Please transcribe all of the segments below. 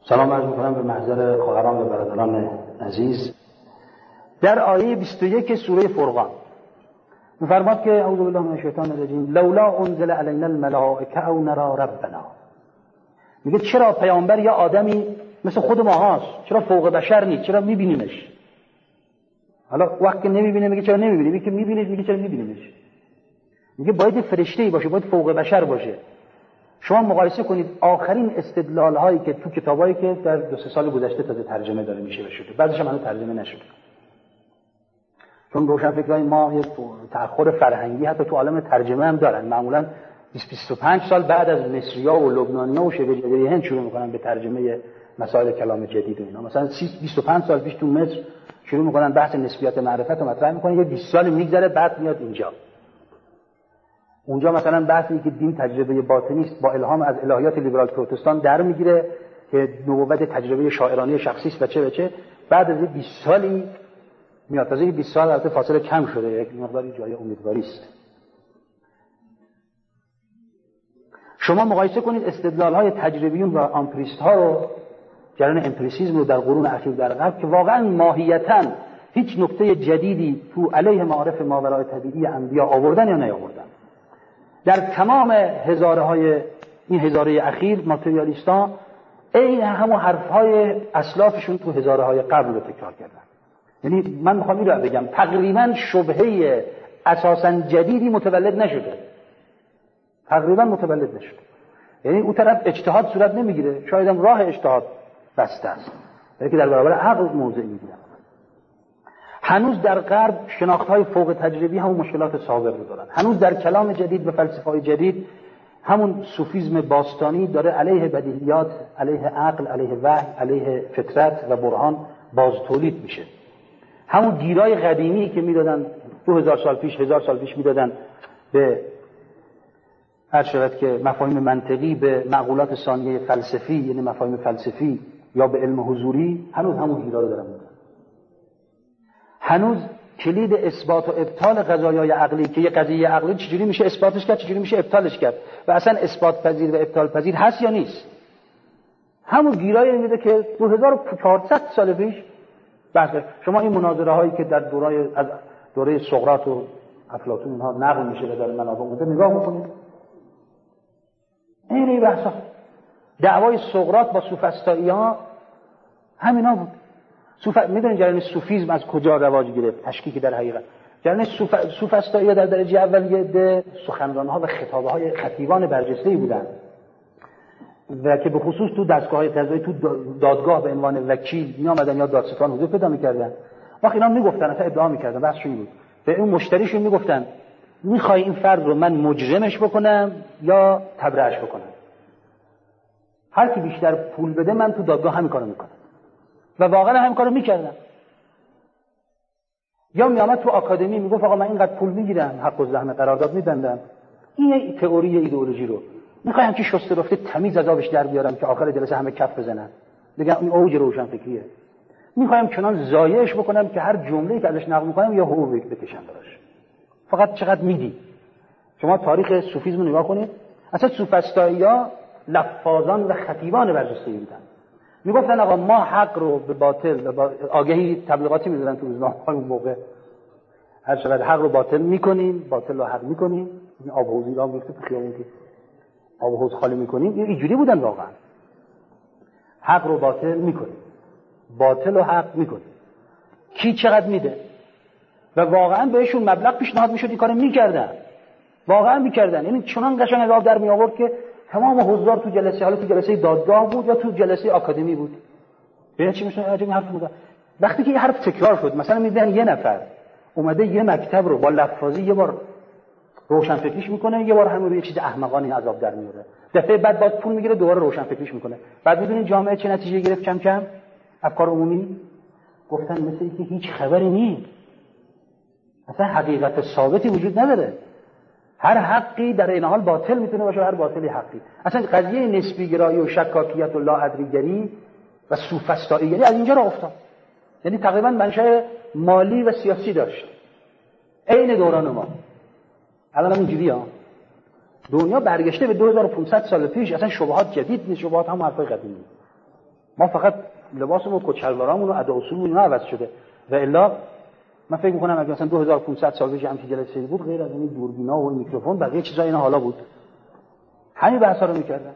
سلام عرض می‌کنم به محضر خواهران و برادران عزیز. در آیه 21 سوره فرقان می‌فرماد که اعوذ بالله من الشیطان الرجیم لولا انزل علینا الملائکه او نرى ربنا. میگه چرا پیامبر یا آدمی مثل خود ما هاست، چرا فوق بشر نیست، چرا می‌بینیمش؟ حالا وقتی نمی‌بینه میگه چرا نمی‌بینی، میگه می‌بینید میگه چرا می‌بینیمش؟ میگه باید فرشته‌ای باشه، باید فوق بشر باشه. شما مقایسه کنید آخرین استدلال هایی که تو کتابایی که در 2-3 سال گذشته تازه ترجمه داره میشه و شده، بعضیش هم هنوز ترجمه نشده، چون روشنفکرای ما یه تأخر فرهنگی حتی تو عالم ترجمه هم دارن. معمولا 20-25 سال بعد از مصری‌ها و لبنانی‌ها و شبه جزیره هند شروع میکنن به ترجمه مسائل کلام جدید و اینا. مثلا 25 سال پیش تو مصر شروع میکنن بحث نسبیات معرفت رو مطرح میکنن، یه 20 سال میگذره بعد میاد اینجا. اونجا مثلا بحثی که دین تجربه باطنی است با الهام از الهیات لیبرال پروتستان در میگیره که نبوت تجربه شاعرانه شخصی است و چه بعد از 20 سالی میاد. تازه 20 سال البته فاصله کم شده، یک مقداری جای امیدواری است. شما مقایسه کنید استدلال‌های تجربیون و امپریست‌ها رو، جریان امپریسیسم رو در قرون اخیر در غرب که واقعا ماهیتاً هیچ نکته جدیدی تو علیه معارف ماورای طبیعی انبیا آوردن یا نیاوردن. در تمام این هزاره اخیر ماتریالیستا این همون حرفهای اسلافشون تو هزاره‌های قبل رو تکرار کردن. یعنی من میخوام این رو بگم تقریبا شبهه اساساً جدیدی متولد نشده. یعنی اون طرف اجتهاد صورت نمیگیره، شاید هم راه اجتهاد بسته است، که در برابر عقل موضع میگیرن. هنوز در غرب شناخت‌های فوق تجربی همون مشکلات سابق رو دارن. هنوز در کلام جدید و فلسفه‌های جدید همون صوفیسم باستانی داره علیه بدیهیات، علیه عقل، علیه وحی، علیه فطرت و برهان باز تولید میشه. همون گیرای قدیمی که میدادن 2000 سال پیش 1000 سال پیش میدادن به هر شرط که مفاهیم منطقی به معقولات ثانیه فلسفی، یعنی مفاهیم فلسفی یا به علم حضوری، هنوز همون گیرا رو دارن میدن. هنوز کلید اثبات و ابطال قضایای عقلی که یه قضیه عقلی چجوری میشه اثباتش کرد، چجوری میشه ابطالش کرد و اصلا اثبات پذیر و ابطال پذیر هست یا نیست، همون گیرایی میده که 2400 سال پیش بحث. شما این مناظره هایی که در دوره سقراط و افلاطون اینها نقل میشه و در منابع اونجا نگاه بکنید، این بحثا دعوای سقراط با سوفسطائی‌ها همینا بود. میدونید جریان صوفیسم از کجا رواج گرفت؟ تشکیک در حقیقت جریان سوفسطائی‌ها در درجه اول یه سخنران‌ها و خطابه‌های خطیبان برجسته‌ای بودن و که به خصوص تو دستگاه‌های قضایی تو دادگاه به عنوان وکیل می‌آمدن یا دادستان حضور پیدا می‌کردن. وقتی اینا میگفتن اصلا ادعا می‌کردن بحثشون بود، به اون مشتریشون میگفتن می‌خوای این فرد رو من مجرمش بکنم یا تبرئه‌اش بکنم؟ هر کی بیشتر پول بده من تو دادگاه همین کارو می‌کنم. و واقعا همین کارو می‌کردن. یا میامد تو آکادمی میگفت آقا من اینقدر پول میگیرم، حق و زحمت قرارداد میبندم، این تئوری ایدئولوژی رو میخوایم که شسته رفته تمیز از آبش در بیارم که آخر جلسه همه کف بزنن بگم این اوج روشنفکریه. میخوایم چنان ضایعش بکنم که هر جمله‌ای که ازش نقل میکنم یا حقوق بکشم براش. فقط چقدر میدی. شما تاریخ صوفیسم رو نگاه کنید، اصلا سوفسطائی‌ها لفاظان و خطیبان برجسته‌ای بودن. میگفتن آقا ما حق رو به باطل و آگهی تبلیغاتی می‌دادن تو روزنامه‌ها اون موقع، هر چقدر حق رو باطل می‌کنیم، باطل رو حق می‌کنیم. این آب حوضی را میگفت تو خیابون که آب حوض خالی می‌کنیم، اینجوری بودن واقعا. حق رو باطل می‌کنیم، باطل رو حق می‌کنیم. کی چقدر میده؟ و واقعا بهشون مبلغ پیشنهاد می‌شد این کارو می‌کردن. واقعا می‌کردن. یعنی چنان قشنگ از آب در می‌آورد که تمام حضار تو جلسه، حالا تو جلسه دادگاه بود یا تو جلسه آکادمی بود، ببین چی میشه این حرف بود. وقتی که این حرف تکرار شد، مثلا می‌بینن یه نفر اومده یه مکتب رو با لفاظی یه بار روشنفکریش میکنه، یه بار همون رو یه چیز احمقانه عذاب در میاره، دفعه بعد باز پول میگیره دوباره روشنفکریش میکنه. بعد می‌بینین جامعه چه نتیجه گرفت؟ کم کم افکار عمومی گفتن مثل اینکه هیچ خبری نیست، اصلا حقیقت ثابتی وجود نداره، هر حقی در این حال باطل میتونه باشه، هر باطلی حقی. اصلا قضیه نسبی گرایی و شکاکیت و لاادریگری و سوفسطائیگری از اینجا را افتاد. یعنی تقریبا منشأ مالی و سیاسی داشت عین دوران ما. الان هم اینجوریه، دنیا برگشته به 2500 سال پیش، اصلا شبهات جدید نیست، شبهات هم حرفای قدیمی. ما فقط لباسمون و کچلوارامون و ادا اصولمون اینا عوض شده و الا من فکر می‌کنم اگه مثلا 2500 سال پیش هم که جلسه بود غیر از این دوربینا و میکروفون بقیه چیزا اینا حالا بود. همین بحثا رو می‌کردن.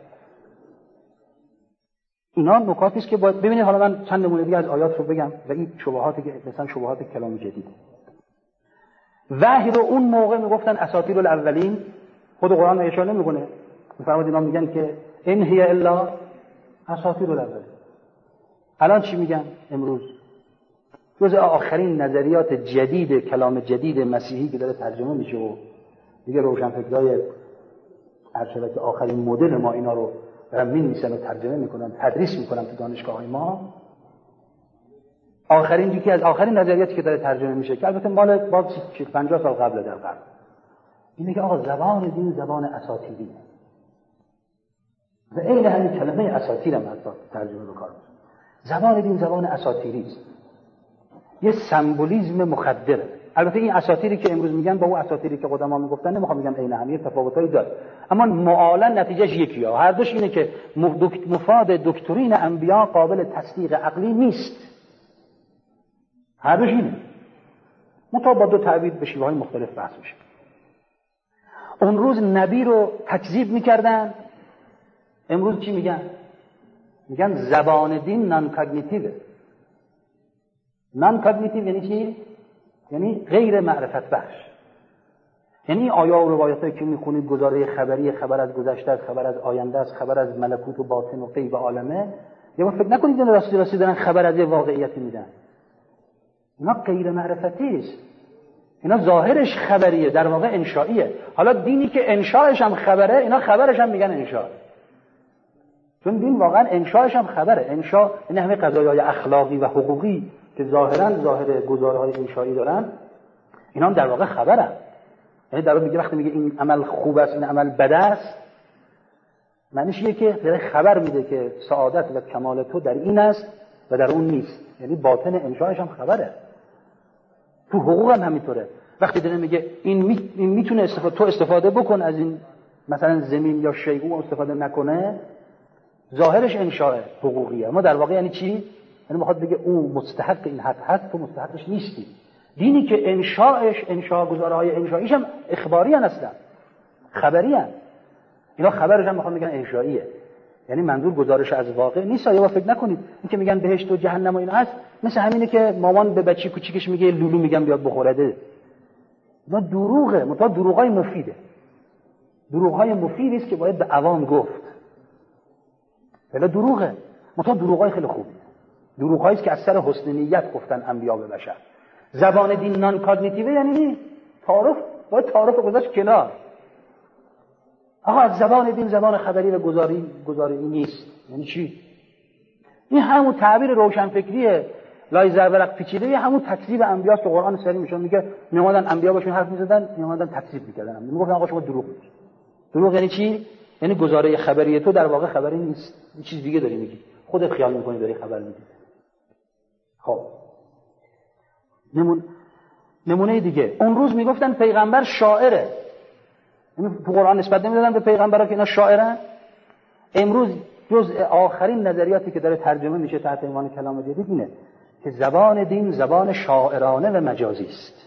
اینا نکاتی است که باید ببینید. حالا من چند نمونه دیگه از آیات رو بگم و این شبهاتی که مثلا شبهات کلام جدید. وحی رو اون موقع میگفتن اساطیر الاولین، خود قرآن اشاره نمیکنه. میفرماد اینا میگن که ان هی الا اساطیر الاولین. الان چی میگن امروز؟ جز آخرین نظریات جدید کلام جدید مسیحی که داره ترجمه میشه و دیگه روشنفکرای ارشد که آخرین مدل ما اینا رو دارن می‌نویسن و ترجمه میکنن، تدریس میکنن تو دانشگاه‌های ما. آخرین یکی از آخرین نظریاتی که داره ترجمه میشه که البته مال با 50 سال قبل در قرن، اینه که آقا زبان دین زبان اساطیری و این همین کلمه اساطیر هم حتی ترجمه به کار می‌بره. زبان دین زبان اساطیری است، یه سمبولیسم مخدره. البته این اساطیری که امروز میگن با اون اساطیری که قدما میگفتن نمیخوام بگم عین هم، یه تفاوتایی داره، اما معالا نتیجهش یکیه. هر دوش اینه که مفاد دکترین انبیا قابل تصدیق عقلی نیست. هر دوش اینه، مطابق با دو تعبیر به شیوه‌های مختلف بحث میشه. اون روز نبی رو تکذیب میکردن، امروز چی میگن؟ میگن زبان دین نان کاگنیتیوه. نان کاگنیتیو یعنی چی؟ یعنی غیر معرفت بخش. یعنی آیا و روایتایی که میخونید گزاره خبری، خبر از گذشته است، خبر از آینده است، خبر از ملکوت و باطن و غیب عالمه، یه بار فکر نکنید اینا راستی دارن خبر از یه واقعیتی میدن. اینا غیر معرفتی است. اینا ظاهرش خبریه، در واقع انشائیه. حالا دینی که انشاءش هم خبره، اینا خبرش هم میگن انشاء. چون دین واقعا انشاءش هم خبره. انشاء این همه قضایای اخلاقی و حقوقی که ظاهرا ظاهر گزارهای انشایی دارن، اینا هم در واقع خبرن. یعنی در واقع میگه وقتی میگه این عمل خوب است، این عمل بد است، معنیش اینه که داره خبر میده که سعادت و کمال تو در این است و در اون نیست. یعنی باطن انشایش هم خبره. تو حقوق هم همینطوره. وقتی داره میگه این میتونه تو استفاده بکن از این مثلا زمین یا شیء، اون استفاده نکنه، ظاهرش انشاء حقوقیه. اما در واقع یعنی چی؟ یعنی میخواد بگه اون مستحق این حق هست، تو مستحقش نیستی. دینی که انشاءش انشاء گزارهای انشاییش هم اخباری هستن، خبری هستن. اینا خبرش هم میخوان بگن انشائیه. یعنی منظور گزارش از واقع نیست. یا فکر نکنید این که میگن بهشت و جهنم و اینا هست مثل همینه که مامان به بچی کوچیکش میگه لولو میگم بیاد بخورده. اینا دروغه، متا دروغای مفیده. دروغای مفیدی است که باید به عوام گفت. بلا دروغه، متا دروغای خیلی خوبه. دروغایی است که از سر حسن نیت گفتن انبیا به بشر. زبان دین نان کاگنیتیو یعنی نی تعارف، باید تعارف گذاشت کنار. آقا زبان دین زبان خبری و گزاری نیست. یعنی چی؟ این همون تعبیر روشنفکریه لای زرورق پیچیده، همون تکذیب انبیاست که قرآن سری میشون میگه میومدن انبیا باشون حرف میزدن، میومدن تکذیب میکردن. میگفتن آقا شما دروغ میگید. دروغ یعنی چی؟ یعنی گزاره خبری تو در واقع خبری نیست، این چیز دیگه داری میگی، خودت خیال میکنی داری خبر میدی. خب نمونه دیگه، اون روز میگفتن پیغمبر شاعره. تو قرآن نسبت نمیدادن به پیغمبرا که اینا شاعرن. امروز جز آخرین نظریاتی که داره ترجمه میشه تحت عنوان کلام جدید اینه که زبان دین زبان شاعرانه و مجازی است.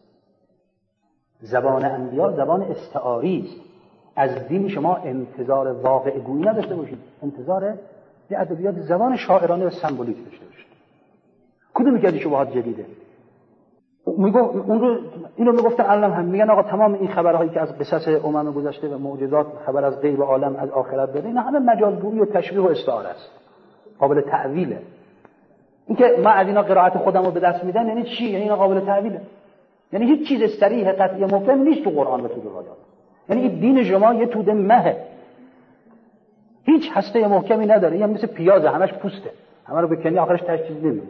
زبان انبیا زبان استعاری است. از دین شما انتظار واقع گویی نداشته باشید، انتظار یه ادبیات زبان شاعرانه و سمبولیک داشته باشید. کدوم یکی از شبهات جدیده؟ میگه اون رو اینو میگفتن الان هم میگن آقا تمام این خبرهایی که از قصص امم گذشته و معجزات، خبر از غیب عالم، از آخرت داره، اینا همه مجازگویی و تشبیه و استعاره است، قابل تعویله. اینکه من از اینا قرائت خودم رو به دست میدم یعنی چی؟ یعنی اینا قابل تعویله. یعنی هیچ چیز صریح قطعی محکم نیست تو قرآن و تو روایات. یعنی این دین شما یه توده مهه، هیچ هسته محکمی نداره، یعنی مثل پیازه، همش پوسته، همه رو بکنی آخرش تاش چیز نمیمونه.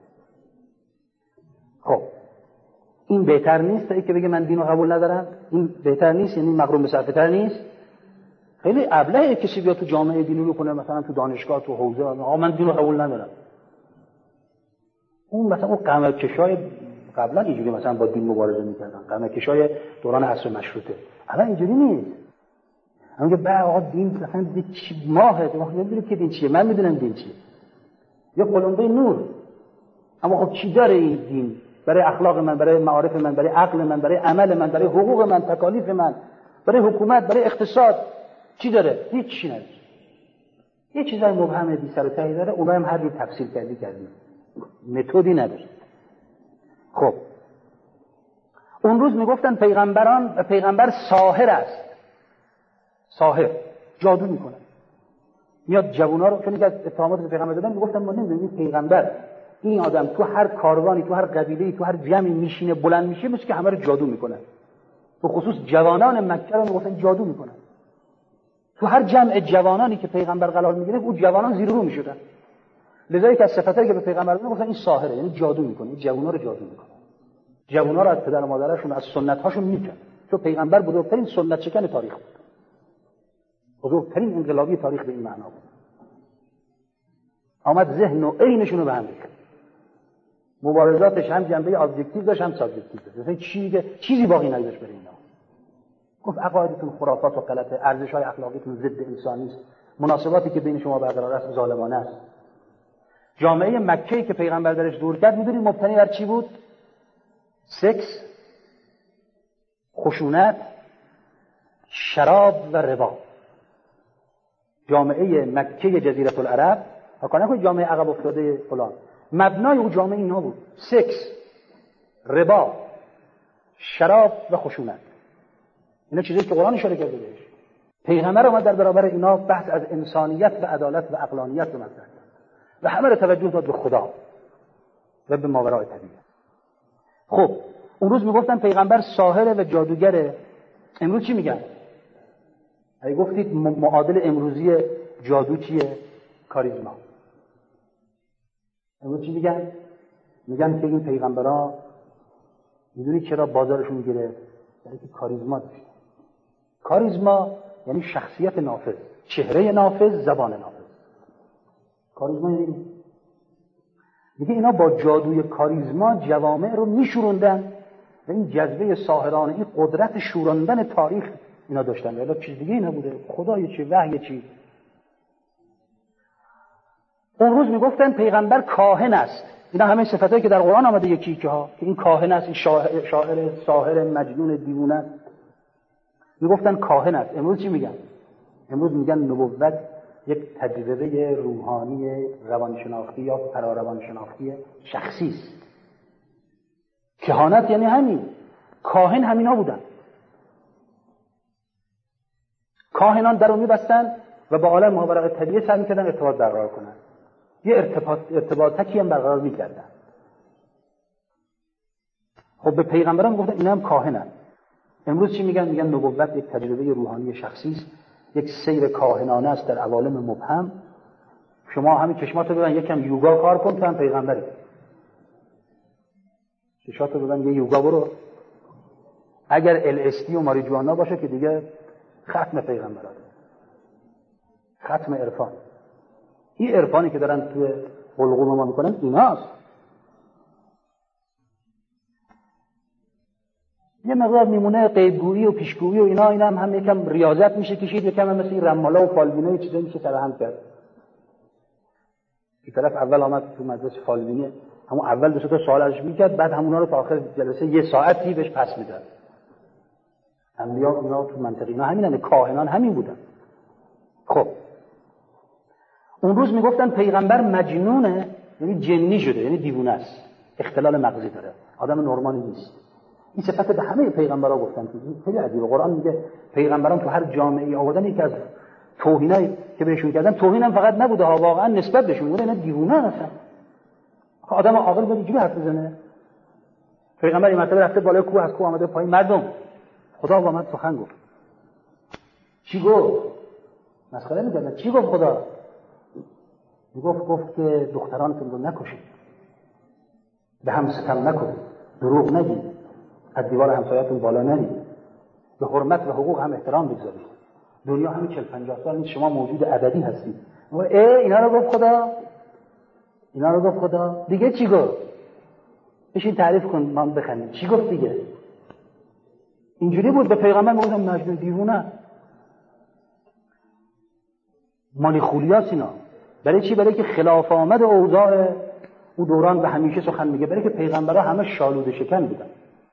خب این بهتر نیست تا اینکه بگه من دین رو قبول ندارم؟ این بهتر نیست؟ یعنی مغروم به صرفتر نیست؟ خیلی ابلهه کسی بیاد تو جامعه دینی رو کنه، مثلا تو دانشگاه، تو حوزه، آقا من دین رو قبول ندارم. اون مثلا اون قمرکشای قبلا اینجوری مثلا با دین مبارزه میکردن، قمرکشای دوران عصر مشروطه. الان اینجوری نیست. همون که آقا دین مثلا چی ماهه، ما نمیدونیم که دین چیه، من میدونم دین چیه. یه قلمبه نور. اما خب چی داره این دین برای اخلاق من، برای معارف من، برای عقل من، برای عمل من، برای حقوق من، تکالیف من، برای حکومت، برای اقتصاد؟ چی داره؟ هیچ نداره. یه چیزای مبهم بی سر و ته داره، اونها هم هر جور تفسیر کردیم، متدی نداره. خب اون روز میگفتن پیغمبر ساحر است. ساحر، جادو میکنه. میاد جوونا رو، چون که از اتهامات به پیغمبر دادن میگفتن ما نمیدونیم پیغمبر این آدم تو هر کاروانی، تو هر قبیله‌ای، تو هر جمعی میشینه بلند میشه، مثل که همه رو جادو میکنه. به خصوص جوانان مکه رو میگفتن جادو میکنن. تو هر جمع جوانانی که پیغمبر قرار میگیره، اون جوانان زیر رو میشدن. لذا که از صفاتایی که به پیغمبر میگفتن این ساحره، یعنی جادو میکنه، جوونا رو جادو میکنه. جوونا رو از پدر و مادرشون، از سنت هاشون میکنه. چون پیغمبر بزرگترین سنت شکن تاریخ بود. بزرگترین انقلابی تاریخ به این معنا بود. آمد ذهن و عینشون رو به هم ریخت. مبارزاتش هم جنبه ابجکتیو داشت، هم سابجکتیو داشت. مثلا چیزی باقی نداشت برای اینا. گفت عقایدتون خرافات و غلطه، ارزش‌های اخلاقیتون ضد انسانی است، مناسباتی که بین شما برقرار است ظالمانه است. جامعه مکه‌ای که پیغمبر درش دور کرد، می‌دونید مبتنی بر چی بود؟ سکس، خشونت، شراب و ربا. جامعه مکه جزیره العرب، حالا که جامعه عقب افتاده فلان، مبنای اون جامعه اینا بود: سکس، ربا، شراب و خشونت. اینا چیزایی که قرآن اشاره کرده بهش. پیغمبر اومد در برابر اینا بحث از انسانیت و عدالت و عقلانیت رو مطرح کرد و همه رو توجه داد به خدا و به ماورای طبیعت. خب اون روز میگفتن پیغمبر ساحر و جادوگره. امروز چی میگن؟ اگه گفتید معادل امروزی جادو چیه؟ کاریزما. امروز چی میگن؟ میگن که این پیغمبرها میدونید چرا بازارشون گرفت؟ برای که کاریزما داشت. کاریزما یعنی شخصیت نافذ، چهره نافذ، زبان نافذ. کاریزما یعنی میگه اینا با جادوی کاریزما جوامع رو میشوروندن و این جذبه ساحرانه، این قدرت شوراندن تاریخ اینا داشتن. ولی چیز دیگه نبوده. خدای چی، وحی چی. اون روز میگفتن پیغمبر کاهن است. اینا همه صفاتایی که در قرآن آمده یکی که این کاهن است، این شاعر، ساحر، مجنون، دیوانه. میگفتن کاهن است. امروز چی میگن؟ امروز میگن نبوت یک تجربه روحانی روانشناختی یا فراروانشناختی شخصی است. کهانت یعنی همین. کاهن همینا بودن. کاهنان در رو میبستن و با عالم ماورای طبیعه سعی میکردن ارتباط برقرار کنن. یه ارتباطی هم برقرار میکردن. خب به پیغمبران گفتن اینا هم کاهنن. امروز چی میگن؟ میگن نبوت یک تجربه روحانی شخصی است، یک سیر کاهنانه است در عوالم مبهم. شما همین چشماتو ببین، یکم یوگا کار کن، تو هم پیغمبری. چشماتو ببین، یه یوگا برو. اگر LSD و ماریجوانا باشه که دیگه ختم پیغمبران، ختم عرفان. این عرفانی که دارن توی حلقوم ما میکنن ایناست. یه مقدار میمونه غیبگویی و پیشگویی و اینا هم یکم ریاضت میشه کشید، یکم مثل این رمالا و فالبینه چیزایی میشه ترهم کرد. این طرف اول آمد تو مدرسه فالبینه، همون اول 2 تا سوال ازش میکرد، بعد همونا رو تا آخر جلسه 1 ساعتی بهش پس میداد. انبیا اونا تو منطقه اینا همینن، کاهنان همین بودن. خب اون روز میگفتن پیغمبر مجنونه، یعنی جنی شده، یعنی دیوونه است، اختلال مغزی داره، آدم نرمالی نیست. این صفت به همه پیغمبرا گفتن که خیلی عجیبه. قرآن میگه پیغمبران تو هر جامعه‌ای آوردن. یکی از توهینایی که بهشون کردن، توهین هم فقط نبوده ها، واقعا نسبت بهشون بوده، اینا دیوونه هستن. آدم عاقل باید اینجوری حرف بزنه؟ پیغمبر این مرتبه رفته بالای کوه، از کوه آمده پایین. مردم، خدا با من سخن گفت. چی گفت؟ مسخره می‌کردن. چی گفت خدا؟ گفت که دخترانتون رو نکشید، به هم ستم نکنید، دروغ نگید، از دیوار همسایه‌تون بالا نرید، به حرمت و حقوق هم احترام بگذارید. دنیا همین 40-50 سال نیست، شما موجود ابدی هستید. اینا رو گفت خدا؟ اینا رو گفت خدا؟ دیگه چی گفت؟ بشین تعریف کن ما بخندیم. چی گفت دیگه؟ اینجوری بود به پیغمبر میگفتن مجنون، دیوونه، مالی خولیاس. اینا برای چی؟ برای که خلاف آمد اوضاع او دوران به همیشه سخن میگه، برای که پیغمبرها همه شالوده شکن بودن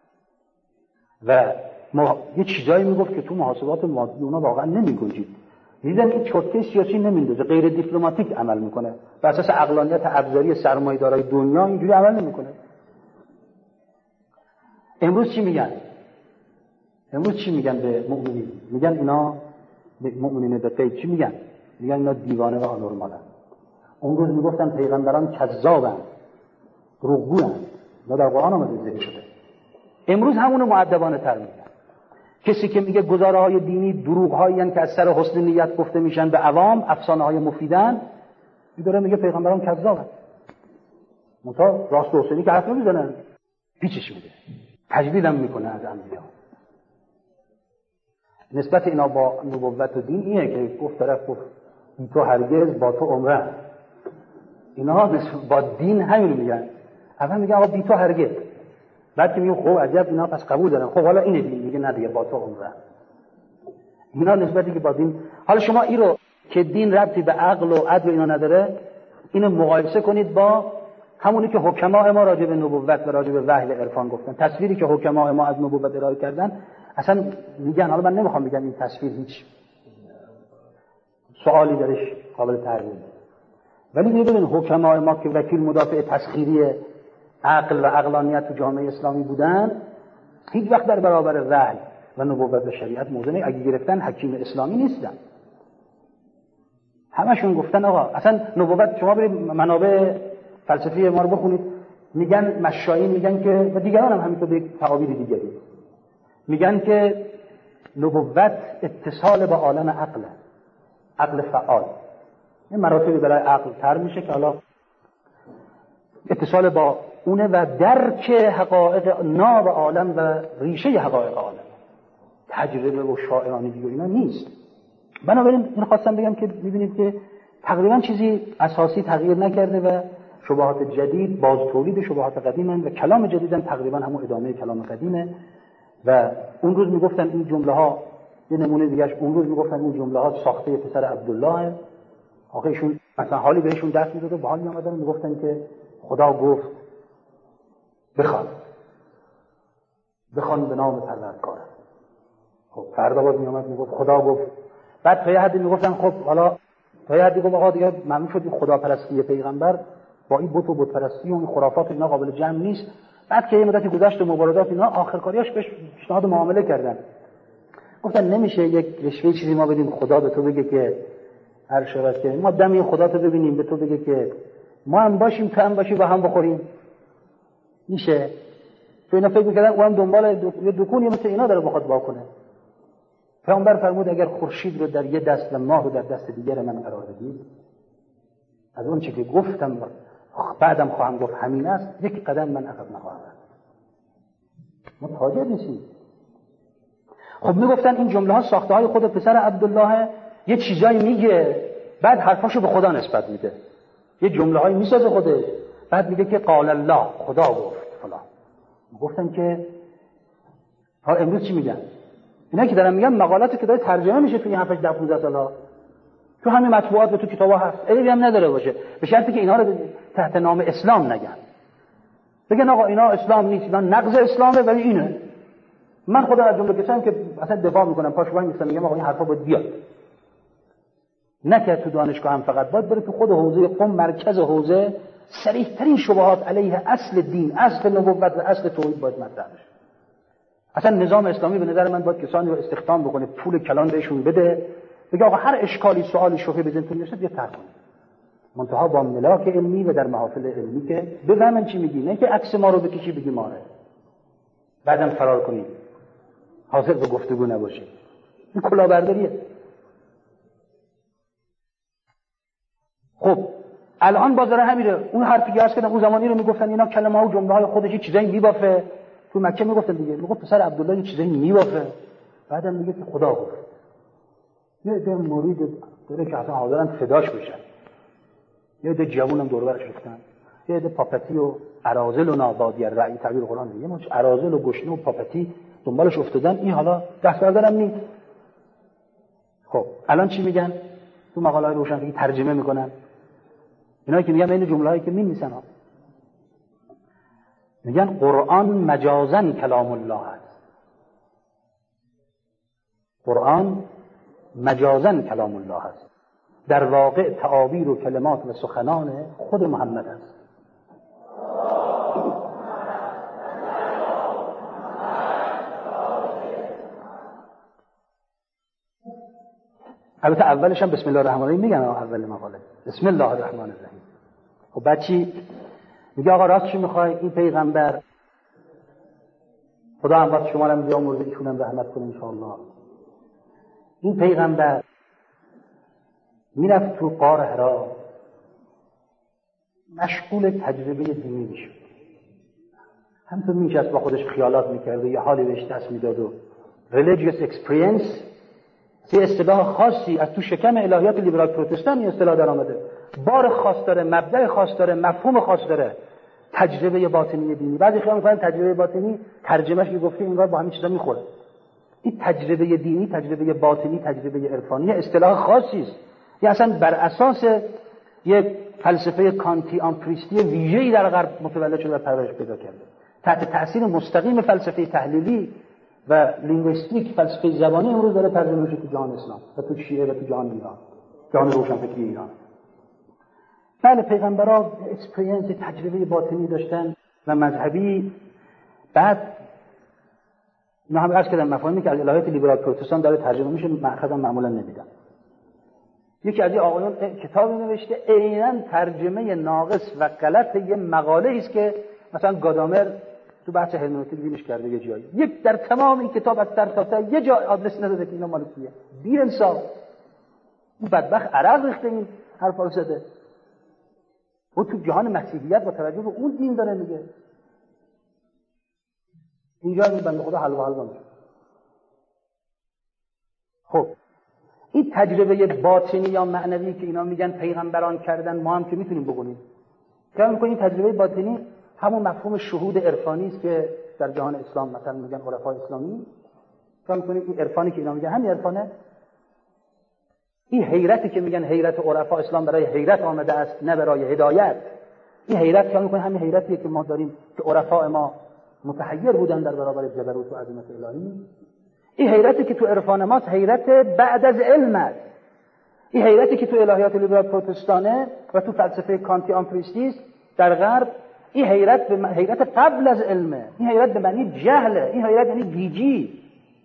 و یه چیزایی میگفت که تو محاسبات مادی اونا واقعا نمیگنجید. دیدن این چرتکه سیاسی نمیندازه، غیر دیپلماتیک عمل میکنه، بر اساس عقلانیت ابزاری سرمایه‌دارای دنیا اینجوری عمل نمیکنه. امروز چی میگن؟ امروز چی میگن به مؤمنین؟ میگن اینا به مؤمنین به غیب چی میگن؟ میگن اینا دیوانه و آنورمالن. اون روز میگفتن پیغمبران کذابن، دروغگوین، اینا در قرآن آمده ذکر شده. امروز همونو مؤدبانه تر میگن. کسی که میگه گزاره‌های دینی دروغ‌هایی هستند که از سر حسن نیت گفته میشن به عوام، افسانه‌های مفیدن، داره میگه پیغمبران کذابن. منتها راست و حسینی که حرف نمیزنن، پیچش میده، تجدیدم میکنه از انبیا. نسبت اینا با نبوت و دین اینه که گفت طرف گفت بی تو هرگز با تو عمره. اینا با دین همین میگن. اول میگن آقا بی تو هرگز، بعد که میگه خب عجب اینا پس قبول دارن، خب حالا اینه دین، میگه نه دیگه با تو عمره. اینا نسبتی که با دین، حالا شما این رو که دین ربطی به عقل و عدل اینا نداره، اینو مقایسه کنید با همونی که حکما ما راجع به نبوت و راجع به وحی عرفان گفتن. تصویری که حکما ما از نبوت ارائه کردن اصلا میگن، حالا من نمیخوام بگم این تصویر هیچ سوالی درش قابل تعریف، ولی ببینید حکما ما که وکیل مدافع تسخیری عقل و عقلانیت تو جامعه اسلامی بودن، هیچ وقت در برابر وحی و نبوت و شریعت موضع اگه گرفتن حکیم اسلامی نیستن. همشون گفتن آقا اصلا نبوت، شما برید منابع فلسفی ما رو بخونید، میگن مشایین میگن که و دیگران هم همینطور به تعابیر دیگری میگن که نبوت اتصال با عالم عقله، عقل فعال. این مراتبی برای عقل تر میشه که حالا اتصال با اونه و درک حقایق ناب عالم و ریشه حقایق عالم، تجربه و شاعرانگی و اینا نیست. بنابراین این خواستم بگم که میبینید که تقریبا چیزی اساسی تغییر نکرده و شبهات جدید باز تولید شبهات قدیمن و کلام جدیدن تقریبا همون ادامه کلام قدیمه. و اون روز میگفتن این جمله ها، یه نمونه دیگهش، اون روز میگفتن این جمله ها ساخته پسر عبدالله. آخه ایشون مثلا حالی بهشون دست میداد و به حال میامدن میگفتن که خدا گفت بخوان به نام پروردگار. خب فردا باز میامد میگفت خدا گفت. بعد تا یه حدی میگفتن خب حالا تا یه حدی گفت آقا دیگه ممنوع شد خدا پرستی پیغمبر با این بت و بت پرستی و این خرافات اینا قابل جمع نیست. بعد که یه مدتی گذشت و مبارزات اینا، آخر کاریاش بهش پیشنهاد معامله کردن. گفتن نمیشه یک رشوه چیزی ما بدیم خدا به تو بگه که هر شود که ما دم این خدا تو ببینیم به تو بگه که ما هم باشیم تو هم باشی با هم بخوریم. میشه؟ تو اینا فکر می‌کردن اون دنبال یه دکونی مثل اینا داره بخواد واکنه. پیامبر فرمود اگر خورشید رو در یه دست و ماه رو در دست دیگر من قرار بدید، از اون چیزی که گفتم بعدم خواهم گفت همین است، یک قدم من عقب نخواهم رفت. ما تاجر نیستیم. خب میگفتن این جمله ها ساخته های خود پسر عبدالله، یه چیزایی میگه بعد حرفاشو به خدا نسبت میده، یه جمله هایی میسازه خودش بعد میگه که قال الله، خدا گفت فلان. گفتن که ها امروز چی میگن؟ اینا که دارن میگن مقالاتی که داره ترجمه میشه توی 7 10 15 سالا تو همین مطبوعات و تو کتابا هست، عیبی هم نداره باشه، به شرطی که اینا رو تحت نام اسلام نگن. بگن آقا اینا اسلام نیست، اینا نقض اسلامه، ولی اینه. من خودم از جمله کسانی که اصلا دفاع میکنم پاشو وای میستم میگم آقا این حرفا باید بیاد. نه تو دانشگاه هم فقط باید بره تو خود حوزه قم، مرکز حوزه، صریح ترین شبهات علیه اصل دین، اصل نبوت و اصل توحید باید مطرح بشه. اصلا نظام اسلامی به نظر من باید کسانی رو استخدام بکنه، پول کلان بهشون بده، بگه آقا هر اشکالی سوالی شبهه بزنتون میشه یه طرح کنید. منتها با ملاک علمی و در محافل علمی که بفهمن چی میگی، نه که عکس ما رو بکشی بگی ماره بعدم فرار کنید حاضر به گفتگو نباشید. این کلاهبرداریه. خب الان باز داره همینه. اون حرفی که عرض کردم اون زمانی رو میگفتن اینا کلمه ها و جمله های خودش چیزایی میبافه. تو مکه میگفتن دیگه، میگفت پسر عبدالله چیزایی میبافه، بعدم میگه که خدا گفت. یه عده مرید داره که اصلا حاضرن فداش بشن، یه عده جوونم دور و برش ریختن، یه عده پاپتی و اراذل و نابادی رأی تعبیر قرآن دیگه، ما اراذل و گشنه و پاپتی دنبالش افتادن، این حالا دست بردارم نیست. خب الان چی میگن؟ تو مقاله های روشنفکری ترجمه میکنن اینا که میگن این جمله‌ای که می‌نویسن میگن قرآن مجازاً کلام الله است. قرآن مجازاً کلام الله است، در واقع تعابیر و کلمات و سخنان خود محمد است. البته اولش هم بسم الله الرحمن الرحیم میگن اول مقاله بسم الله الرحمن الرحیم. خب بعد چی میگه؟ آقا راست چی میخوای؟ این پیغمبر خدا هم وقت شما رو بیامرزه، ایشونم رحمت کنه ان شاء الله. این پیغمبر میرفت تو غار حرا مشغول تجربه دینی میشد، همطور میشست با خودش خیالات میکرد و یه حالی بهش دست میداد و religious experience، یه اصطلاح خاصی از تو شکم الهیات لیبرال پروتستان این اصطلاح در آمده، بار خاص داره، مبدأ خاص داره، مفهوم خاص داره، تجربه باطنی دینی. بعضی خیال می‌کنن تجربه باطنی ترجمهش که گفته انگار با همین چیزا میخوره. این تجربه دینی، تجربه باطنی، تجربه عرفانی اصطلاح خاصی است. این اصلا بر اساس یک فلسفه کانتی آمپریستی ویژه‌ای در غرب متولد شده و پرورش پیدا کرده، تحت تأثیر مستقیم فلسفه تحلیلی و لینگویستیک، فلسفه زبانی امروز داره ترجمه میشه تو جهان اسلام و تو شیعه و تو جهان ایران، جهان روشنفکری ایران. بله، پیغمبران اکسپریانس، تجربه باطنی داشتن و مذهبی. بعد اینا هم عرض کردم مفاهیمی که از الهیات لیبرال پروتستان داره ترجمه میشه، مأخذم معمولا نمیدن. یکی از این آقایون کتابی نوشته عیناً ترجمه ناقص و غلط یه مقاله است که مثلا گادامر تو بحث هرمنوتیک دیلش کرده یه جایی، یک در تمام این کتاب از سر تا یه جا آدرس نداده که اینا مال کیه. بی انصاف، این بدبخت عرق ریخته این حرفا زده. و تو جهان مسیحیت با توجه به اون دین داره میگه. اینجا این بنده خدا حلوا میشه. خب این تجربه باطنی یا معنوی که اینا میگن پیغمبران کردن، ما هم که میتونیم بکنیم. فکر می‌کنید این تجربه باطنی همون مفهوم شهود عرفانی است که در جهان اسلام مثلا میگن عرفای اسلامی؟ فکر می‌کنید این عرفانی که اینا میگن همین عرفانه؟ این حیرتی که میگن حیرت عرفا اسلام برای حیرت آمده است نه برای هدایت، این حیرت که می‌کنید همین حیرتیه که ما داریم که عرفا ما متحیر بودن در برابر جبروت و عظمت الهی. این حیرتی که تو عرفان ماست حیرت بعد از علم است. این حیرتی که تو الهیات لیبرال پروتستانه و تو فلسفه کانتی آمپریستی است در غرب، این حیرت به حیرت قبل از علمه. این حیرت به معنی جهله، این حیرت یعنی گیجی.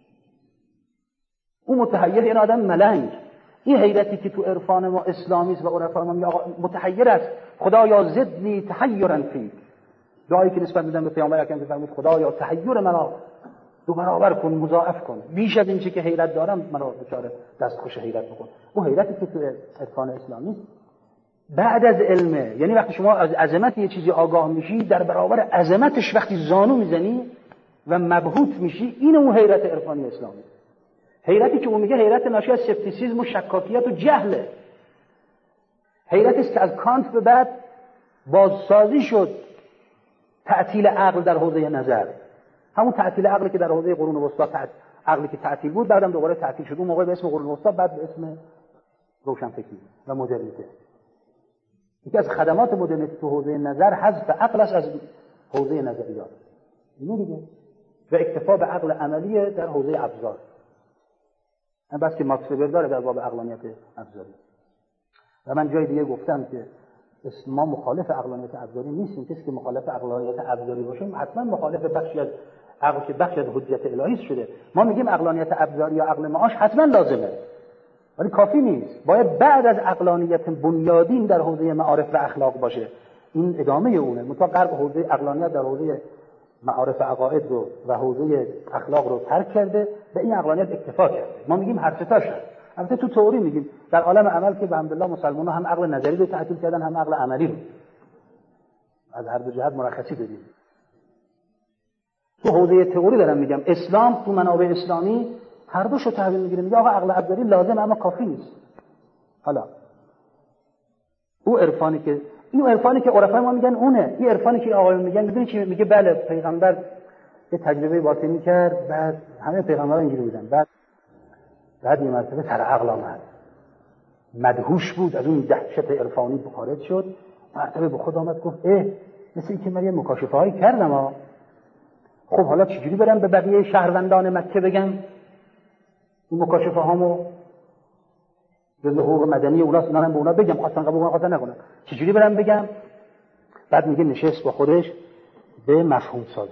اون متحیر یعنی آدم ملنگ. این حیرتی که تو عرفان ما اسلامی است و عرفان ما میگه متحیر است، خدایا زدنی تحیرا فیک. دعایی که نسبت میدن به پیامبر اکرم که فرمود خدایا تحیر منو دو برابر کن، مضاعف کن، بیش از این چه که حیرت دارم منو دچار دستخوش حیرت بکن. اون حیرتی که تو عرفان اسلامی بعد از علمه، یعنی وقتی شما از عظمت یه چیزی آگاه میشی در برابر عظمتش وقتی زانو میزنی و مبهوت میشی، این اون حیرت عرفانی اسلامی. حیرتی که اون میگه حیرت ناشی از سکپتیسیسم و شکاکیت و جهله. حیرتی است که از کانت به بعد بازسازی شد تعطیل عقل در حوزه نظر. همون تعطیل عقلی که در حوزه قرون وسطا عقلی که تعطیل بود بعدم دوباره تعطیل شد. اون موقع به اسم قرون وسطا، بعد به اسم روشنفکری و مدرنیته. یکی از خدمات مدرنیته تو حوزه نظر حذف عقل است از حوزه نظریات. اینو دیگه و اکتفا به عقل عملی در حوزه ابزار. من بس که ماکس وبر داره در باب عقلانیت ابزاری. و من جای دیگه گفتم که ما مخالف عقلانیت ابزاری نیستیم. کسی که مخالف عقلانیت ابزاری باشه حتما مخالف بخشی از عقل که بخشی از حجت الهی شده. ما میگیم عقلانیت ابزاری یا عقل معاش حتما لازمه، ولی کافی نیست. باید بعد از عقلانیت بنیادین در حوزه معارف و اخلاق باشه. این ادامه اونه. مثلا غرب حوزه عقلانیت در حوزه معارف عقاید رو و حوزه اخلاق رو ترک کرده، به این عقلانیت اکتفا کرده. ما میگیم هر سه تاشه. البته تو تئوری میگیم در عالم عمل که الحمدلله مسلمان‌ها هم عقل نظری رو تعطیل کردن هم عقل عملی رو. از هر دو جهت مرخصی بدیم. تو حوزه تئوری دارم میگم اسلام تو منابع اسلامی هر دوشو تحویل میگیره. میگه آقا عقل ابزاری لازم اما کافی نیست. حالا او عرفانی که عرفای ما میگن اونه. این عرفانی که آقایون میگن میدونی چی میگه؟ بله پیغمبر یه تجربه باطنی کرد، بعد همه پیغمبران اینجوری بودن، بعد یه مرتبه سر عقل آمد، مدهوش بود، از اون دهشت عرفانی خارج شد، مرتبه به خود آمد گفت مثل اینکه من یه مکاشفه هایی کردم خب حالا چجوری برم به بقیه شهروندان مکه بگم این مکاشفه هامو به حقوق مدنی اولاس اینا هم به اونا بگم، خواستن قبول کنن خواستن نکنن، چجوری برم بگم؟ بعد میگه نشست با خودش به مفهوم سازی،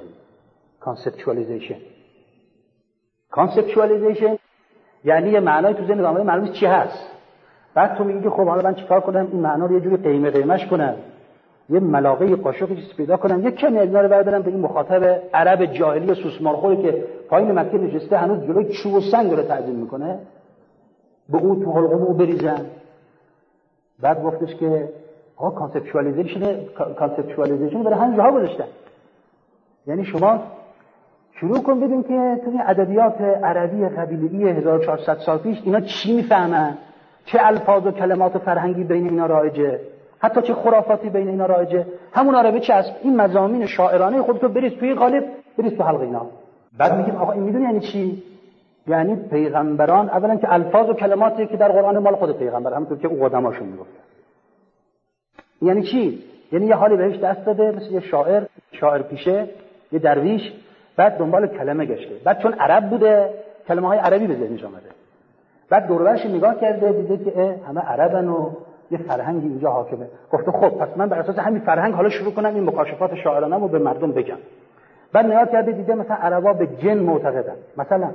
کانسپچوالیزیشن یعنی یه معنای تو ذهن آمده معلومه چی هست. بعد تو میگی که خب حالا من چیکار کنم این معنا رو یه جوری قیمش کنم، یه ملاقه قاشق چیز پیدا کنم، یک کمی از اینا رو بردارم به این مخاطب عرب جاهلی سوسمارخوری که پایین مکه نشسته هنوز جلوی چوب و سنگ رو تعظیم میکنه، به اون تو حلقوم او بریزن. بعد گفتش که کانسپچوالیزیشن برای همین جاها گذاشتن. یعنی شما شروع کن ببین که تو این ادبیات عربی قبیله‌ای 1400 سال پیش اینا چی میفهمن، چه الفاظ و کلمات و فرهنگی بین اینا رایجه، حتی چه خرافاتی بین اینا رایجه. همون عربی چسب این مضامین شاعرانه خودتو بریز توی قالب، بریز تو حلقه اینا. بعد میگیم آقا این میدونی یعنی چی؟ یعنی پیغمبران اولا که الفاظ و کلماتی که در قرآن مال خود پیغمبر، همونطور که او قدماشون میگفتن. یعنی چی؟ یعنی یه حالی بهش دست داده مثل یه شاعر پیشه، یه درویش، بعد دنبال کلمه گشته. بعد چون عرب بوده کلمه های عربی به ذهنش اومده. بعد دور و برش نگاه کرده دیده که همه عربن و یه فرهنگی اینجا حاکمه. گفته خب پس من بر اساس همین فرهنگ حالا شروع کنم این مکاشفات شاعرانه‌مو به مردم بگم. بعد نگاه کرده دیده مثلا عربا به جن معتقدن، مثلا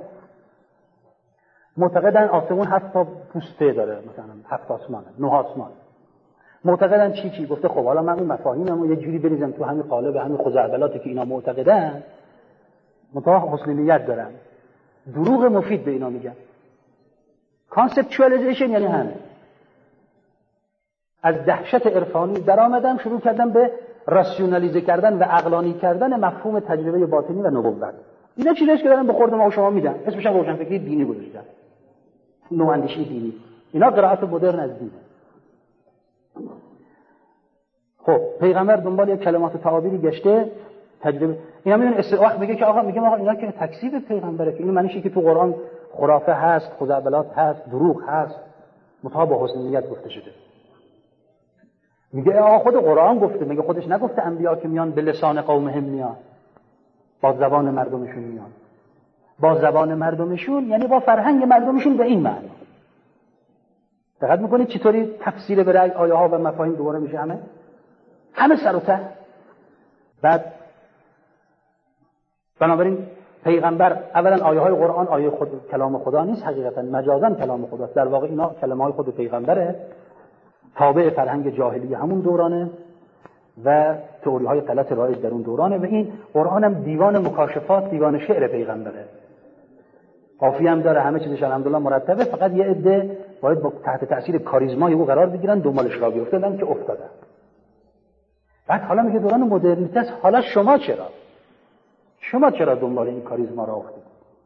معتقدن آسمون 7 تا پوسته داره، مثلا 7 آسمانه، 9 آسمان. معتقدن چی گفته خب حالا من اون مفاهیممو یه جوری بریزم تو همین قالب همین خزعبلاتی که اینا معتقدن، متأ حسن نیت دارن، دروغ مفید به اینا میگن. کانسپچوالیزیشن یعنی همه. از دهشت عرفانی در آمدم شروع کردم به راسیونالیزه کردن و عقلانی کردن مفهوم تجربه باطنی و نبوت. اینا چیزاست که دارن به خورد ما و شما میدن، اسمش هم روشنفکری دینی گذاشتن، نواندیشی دینی. اینا قرائت مدرن از دینه. خب پیغمبر دنبال یک کلمات تعابیری گشته، تجربه اینا میدونن وقت میگه که آقا میگم اینا که تکذیب پیغمبره، که این معنیشه که تو قرآن خرافه هست، خزعبلات هست، دروغ هست، متأ با حسن نیت گفته شده. میگه آقا خود قرآن گفته، میگه خودش نگفته انبیا که میان به لسان قومهم میان، با زبان مردمشون میان. با زبان مردمشون یعنی با فرهنگ مردمشون به این معنی. دقت میکنید چطوری تفسیر برای آیه ها و مفاهیم دوباره میشه همه سر و ته. بعد بنابراین پیغمبر اولا آیه های قرآن آیه خود کلام خدا نیست، حقیقتا مجازاً کلام خداست. در واقع اینا کلمه های خود پیغمبره، تابع فرهنگ جاهلی همون دورانه و تئوری های غلط رایج در اون دورانه. و این قرآن هم دیوان مکاشفات، دیوان شعر پیغمبره، قافیه هم داره، همه چیزش الحمدلله مرتبه. فقط یه عده باید با تحت تاثیر کاریزمای او قرار بگیرن، دنبالش را بیفتادن که افتادن. بعد حالا میگه دوران مدرنیته است، حالا شما چرا دنبال این کاریزما را افتادید؟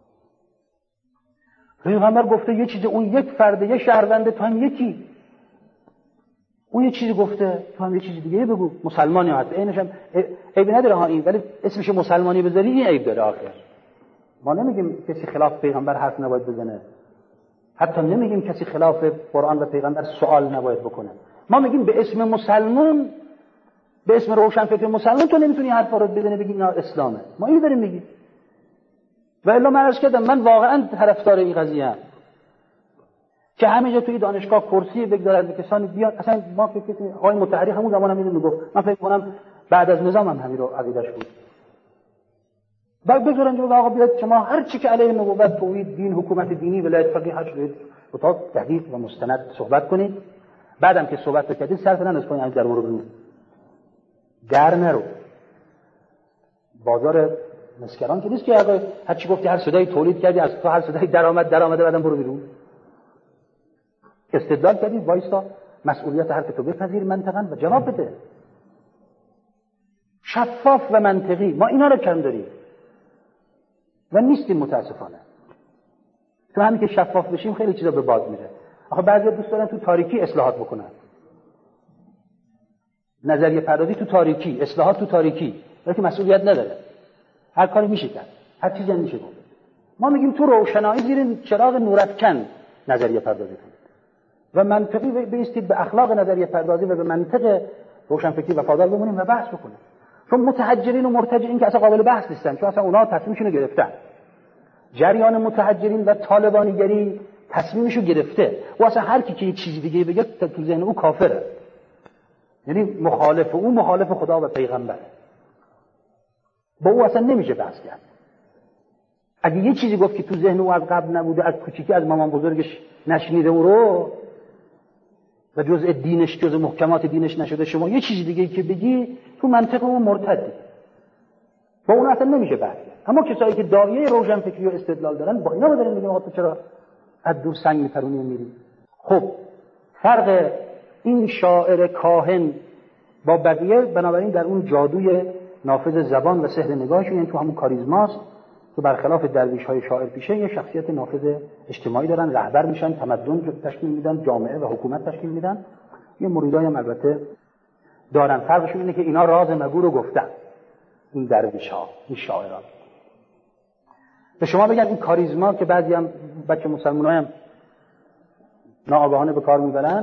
پیغمبر گفته یه چیز، اون یک فرد، یه شهرونده، تو هم یکی. اون یه چیزی گفته، تو هم یه چیز دیگه بگو. مسلمانی هست، اینش هم عیب نداره ها، این ولی اسمش مسلمانی بذاری این عیب داره. آخر ما نمیگیم کسی خلاف پیغمبر حرف نباید بزنه، حتی نمیگیم کسی خلاف قرآن و پیغمبر سوال نباید بکنه. ما میگیم به اسم مسلمان، به اسم روشنفکر مسلمان تو نمیتونی حرفا رو بزنی بگی اینا اسلامه. ما اینو داریم میگیم. و الا من عرض کردم من واقعا طرفدار این قضیه ام که همینجا توی دانشگاه کرسی بگذارن به کسانی بیاد. اصلا ما فکر کنیم آقای مطهری همون زمان هم اینو میگفت، من فکر کنم بعد از نظام هم همین رو عقیده‌اش بود. بعد بذارن که آقا بیاد شما هر چی که علیه نبوت، توحید، دین، حکومت دینی، ولایت فقیه هر چیزی رو تا دقیق و مستند صحبت کنید. بعدم که صحبت کردید صرف ننداز کنید در مورد در نرو. بازار مسکران که نیست که آقا هر چی گفتی، هر صدایی تولید کردی، از تو هر صدایی درآمده بعدم برو بیرون. استدلال کردی، وایسا مسئولیت حرف تو بپذیر منطقاً و جواب بده. شفاف و منطقی. ما اینا رو کم داریم و نیستیم متاسفانه. تو همین که شفاف بشیم خیلی چیزا به باد میره. آخه بعضی دوست دارن تو تاریکی اصلاحات بکنن. نظریه پردازی تو تاریکی، اصلاحات تو تاریکی، ولی مسئولیت نداره. هر کاری میشه کرد، هر چیزی هم میشه گفت. ما میگیم تو روشنایی زیر چراغ نورافکن نظریه پردازی کنید و منطقی بایستید به اخلاق نظریه پردازی و به منطق روشنفکری وفادار بمونیم و بحث بکنیم. چون متحجرین و مرتجعین که اصلا قابل بحث نیستن، چون اصلا اونها تصمیمشون رو گرفتن. جریان متحجرین و طالبانیگری تصمیمشو گرفته و اصلا هر کی که یه چیزی دیگه بگه تو ذهن او کافره، یعنی مخالف او، مخالف خدا و پیغمبره، با او اصلا نمیشه بحث کرد. اگه یه چیزی گفت که تو ذهن او از قبل نبوده، از کوچیکی از مامان بزرگش نشنیده او رو و جزء دینش، جزء محکمات دینش نشده، شما یه چیزی دیگه که بگی تو منطق اون مرتدی، با اون اصلا نمیشه بحث کرد. اما کسایی که داعیه روشنفکری و استدلال دارن، با اینا دارن میگن آقا تو چرا از دور سنگ میپرونی میری؟ خب فرق این شاعر کاهن با بقیه بنابراین در اون جادوی نافذ زبان و سحر نگاهشون، یعنی تو همون کاریزماست که برخلاف درویش‌های شاعر پیشه یه شخصیت نافذ اجتماعی دارن، رهبر میشن، تمدن تشکیل میدن، جامعه و حکومت تشکیل میدن. یه مریدای هم البته دارن. فرقشون اینه که اینا راز مگو رو گفتن، این درویش‌ها، این شاعران. به شما بگم این کاریزما که بعضی هم بچه مسلمان‌ها هم ناآگاهانه به کار میبرن،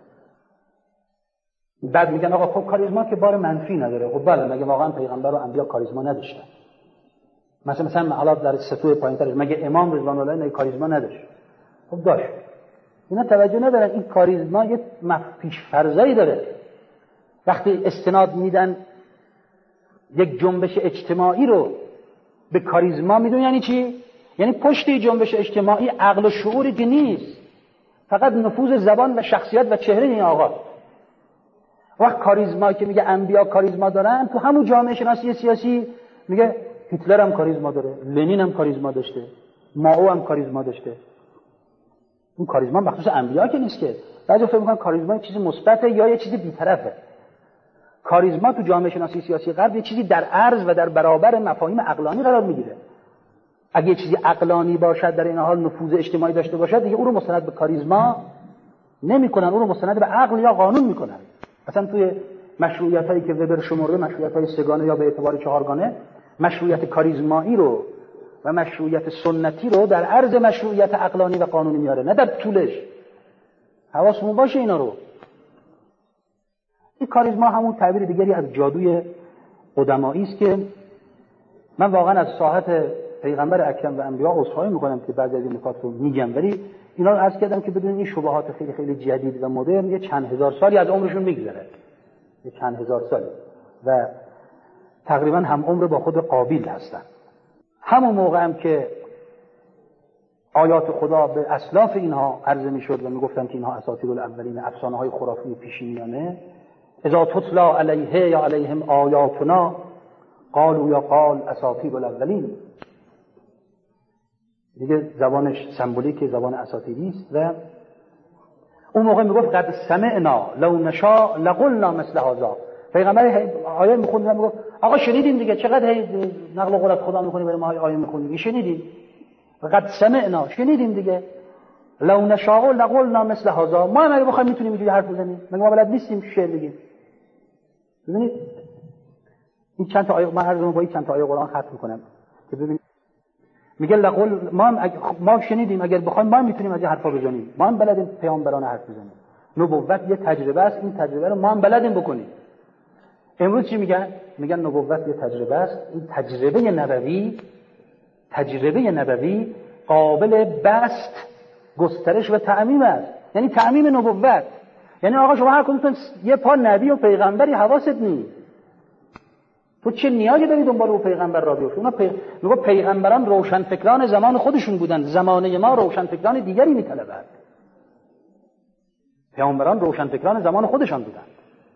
بعد میگن آقا خب کاریزما که بار منفی نداره. خب بله، مگه واقعا پیغمبر و انبیا کاریزما نداشتن؟ مثلا حالا در سطوح پایین‌ترش مگه امام رضوان الله علیه کاریزما نداشت؟ خب داشت. اینا توجه ندارن این کاریزما یه پیش فرضایی داره. وقتی استناد میدن یک جنبش اجتماعی رو به کاریزما، میدون یعنی چی؟ یعنی پشت جنبش اجتماعی عقل و شعوری که نیست، فقط نفوذ زبان و شخصیت و چهره این آقا. وقت کاریزما که میگه انبیا کاریزما دارن، تو همون جامعه شناسی سیاسی میگه هیتلر هم کاریزما داره، لنین هم کاریزما داشته، مائو هم کاریزما داشته. اون کاریزما مخصوص انبیا که نیست که. بعضی فکر میکنن کاریزما یه چیز مثبته یا یه چیز بی‌طرفه. کاریزما تو جامعه شناسی سیاسی غرب یه چیزی در عرض و در برابر مفاهیم عقلانی قرار میگیره. اگه یه چیزی عقلانی باشد، در این حال نفوذ اجتماعی داشته باشد، دیگه اون رو مستند به کاریزما نمیکنن، اون رو مستند به عقل یا قانون میکنن. مثلا توی مشروعیتایی که وبر شمرده، مشروعیت‌های سه‌گانه یا به اعتبار چهارگانه، مشروعیت کاریزمایی رو و مشروعیت سنتی رو در عرض مشروعیت عقلانی و قانونی میاره، نه در طولش. حواسمون باشه اینا رو. این کاریزما همون تعبیر دیگری از جادوی قدمایی است که من واقعا از ساحت پیغمبر اکرم و انبیا عذرخواهی میکنم که بعضی از این نکات رو میگم، ولی اینا رو عرض کردم که بدون این شبهات خیلی خیلی جدید و مدرن یه چند هزار سالی از عمرشون میگذره، یه چند هزار سالی، و تقریبا هم عمر با خود قابیل هستن. همون موقع هم که آیات خدا به اسلاف اینها عرضه میشد و میگفتن که اینها اساطیر الاولین، افسانه های خرافی پیشینیانه، اذا تتلا علیه یا علیهم آیاتنا قالوا یا قال اساطیر الاولین. دیگه زبانش سمبولیک، زبان اساطیری است. و اون موقع میگفت قد سمعنا لو نشاء لقلنا مثل هذا. پیغمبر آیه میخوند و میگفت آقا شنیدیم دیگه، چقدر نقل قول خدا میکنی برای ما آیه میخونی؟ شنیدیم، قد سمعنا، شنیدیم دیگه، لو نشاء لقلنا مثل هذا. ما هم اگه بخوایم میتونیم اینجوری حرف بزنیم، مگه ما بلد نیستیم شعر بگیم؟ ببینید این چند تا آیه، من هر با این چند تا آیه قرآن ختم میکنم که ببینید میگه لقل ما شنیدیم، اگر بخوایم ما هم میتونیم از این حرفا بزنیم، ما هم بلدیم پیامبرانه حرف بزنیم. نبوت یه تجربه است، این تجربه رو ما هم بلدیم بکنیم. امروز چی میگن؟ میگن نبوت یه تجربه است، این تجربه نبوی قابل بسط، گسترش و تعمیم است. یعنی تعمیم نبوت، یعنی آقا شما هر کدومتون یه پا نبی و پیغمبری حواست نیست، تو چه نیازی داری دنبال اون پیغمبر را بیفتی؟ میگه پیغمبران روشنفکران زمان خودشون بودن، زمانه ما روشنفکران دیگری میطلبند. پیغمبران روشنفکران زمان خودشان بودن.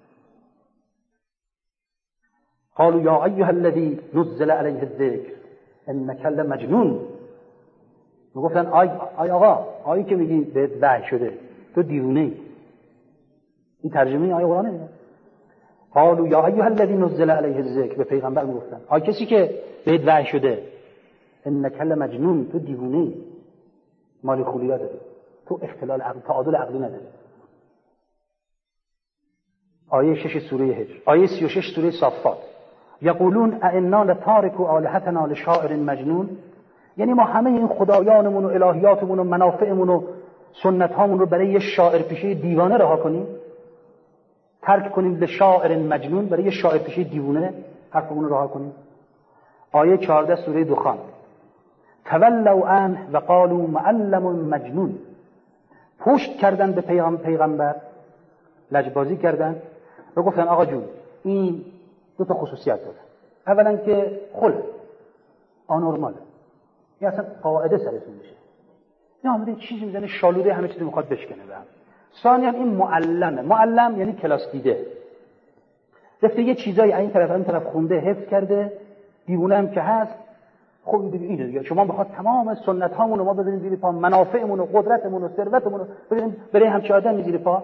قالوا یا ایها الذی نزل علیه الذکر انک لمجنون. میگفتن آی آقا، آیی که میگی به وحی شده تو دیوونه‌ای. این ترجمه آیه قرآنه دیگه. قالوا یا ایها الذی نزل علیه الذکر، به پیغمبر میگفتن آی کسی که به وحی شده، انک لمجنون، تو دیوونه‌ای، مال خولیا داری، تو اختلال عقل، تعادل عقلی نداری. آیه 6 سوره هجر، آیه 36 سوره صافات، یقولون ائنا لتارکو آلهتنا لشاعر مجنون. یعنی ما همه این خدایانمون و الهیاتمون و منافعمون و سنت‌هامون رو برای یه شاعر پیشه دیوانه رها کنیم؟ ترک کنیم لشاعر مجنون، برای یه شاعر پیشه دیوونه حرفمون رو رها کنیم. آیه 14 سوره دخان، تولوا عنه و قالوا معلم مجنون، پشت کردن به پیغمبر، لجبازی کردن و گفتن آقا جون این دو تا خصوصیت داره. اولا که خلق آنورماله، این اصلا قاعده سرتون میشه، این آمده چیزی میزنه شالوده همه چیزو میخواد بشکنه به هم. ثانیا این معلمه، معلم یعنی کلاس دیده، رفته یه چیزایی این طرف خونده حفظ کرده، دیوونه هم که هست. خب اینه دیگه، شما بخواد تمام سنت هامون رو ما بذاریم زیر پا، منافعمون و قدرتمون و ثروتمون رو بذاریم برای همچین آدمی زیر پا.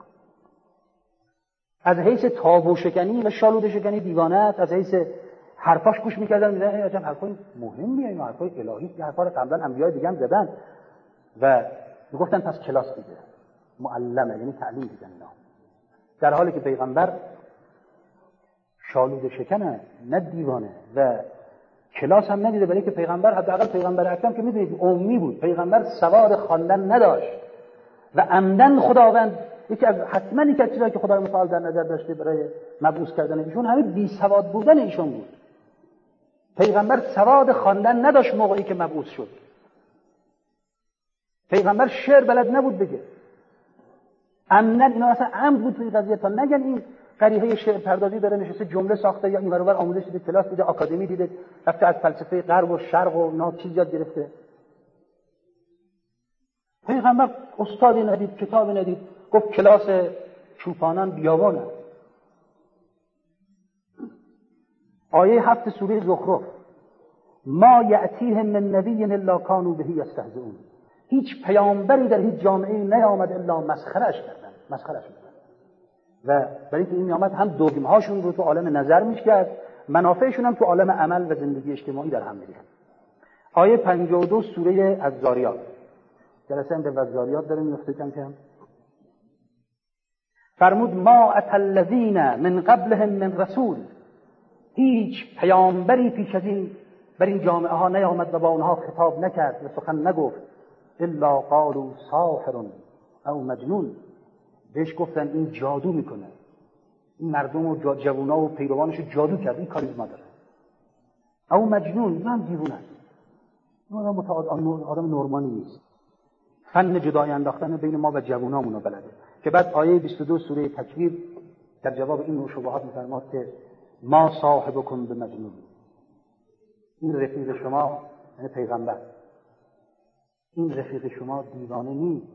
از حیث تابو شکنی و شالوده شکنی دیوانه است، از حیث حرفاش گوش می‌کردن می‌دن عجب حرفای مهمیه، این حرفای الهی، این حرفا رو قبلا انبیاء دیگه هم زدن و میگفتن پس کلاس دیده، معلمه یعنی تعلیم دیدن اینا، در حالی که پیغمبر شالوده شکنه نه دیوانه و کلاس هم ندیده، برای که پیغمبر حداقل پیغمبر اکرم که میدونید امی بود، پیغمبر سواد خواندن نداشت و عمدن خداوند یکی از چیزایی که خدای متعال در نظر داشته برای مبعوث کردن ایشون همین بی سواد بودن ایشون بود. پیغمبر سواد خواندن نداشت موقعی که مبعوث شد. پیغمبر شعر بلد نبود بگه. عمدن اینا اصلا عمد بود توی قضیه، تا نگن این قریحه شعر پردازی داره نشسته جمله ساخته یا این ور اون آموزش دیده، کلاس دیده، آکادمی دیده، رفته از فلسفه غرب و شرق و اینا چیز یاد گرفته. پیغمبر استادی ندید، کتابی ندید، گفت کلاس چوپانان بیابانه. آیه 7 سوره زخرف، ما یأتیهم من نبی الا کانوا به یستهزئون، هیچ پیامبری در هیچ جامعه‌ای نیامد الا مسخره‌اش کردن. و برای اینکه این آمد هم دوگمهاشون رو تو عالم نظر میشکرد، منافعشون هم تو عالم عمل و زندگی اجتماعی در هم میریخت. آیه 52 سوره الذاریات، جلسه به الذاریات داره میفته کم کم. فرمود ما اتى الذین من قبلهم من رسول، هیچ پیامبری پیش از این بر این جامعه ها نیامد و با اونها خطاب نکرد و سخن نگفت، الا قالوا ساحر او مجنون، بهش گفتن این جادو میکنه، این مردم و جوونا و پیروانش جادو کرد، این کاریزما داره، او مجنون، این هم دیوونه است، این آدم نورمالی نیست. فن جدای انداختن بین ما و جوونامونو بلده. که بعد آیه 22 سوره تکویر در جواب این شبهات می‌فرماد که ما صاحبکم بمجنون، این رفیق شما یعنی پیغمبر، این رفیق شما دیوانه نیست.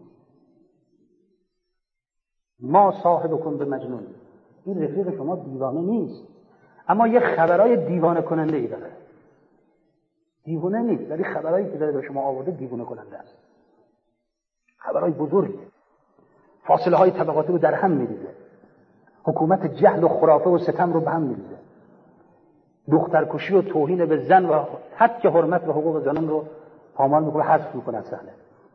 ما صاحبکم بمجنون، این رفیق شما دیوانه نیست، اما یه خبرای دیوانه کننده ای داره. دیوانه نیست، ولی خبرایی که داره به شما آورده دیوانه کننده است. خبرای بزرگی، فاصله های طبقاتی رو در هم می‌ریزه، حکومت جهل و خرافه و ستم رو به هم می‌ریزه، دخترکشی و توهین به زن و حق حرمت و حقوق زنان رو پامال میکنه، حذف میکنه از صحنه.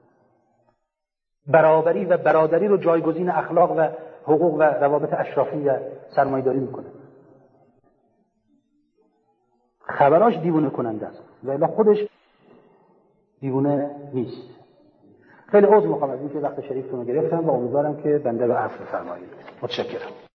برابری و برادری رو جایگزین اخلاق و حقوق و روابط اشرافی و سرمایه‌داری میکنه. خبراش دیوونه کننده است ولی خودش دیوونه نیست. خیلی عذر میخوام از اینکه وقت شریفتون رو گرفتم و امیدوارم که بنده به عفو فرمایید. متشکرم.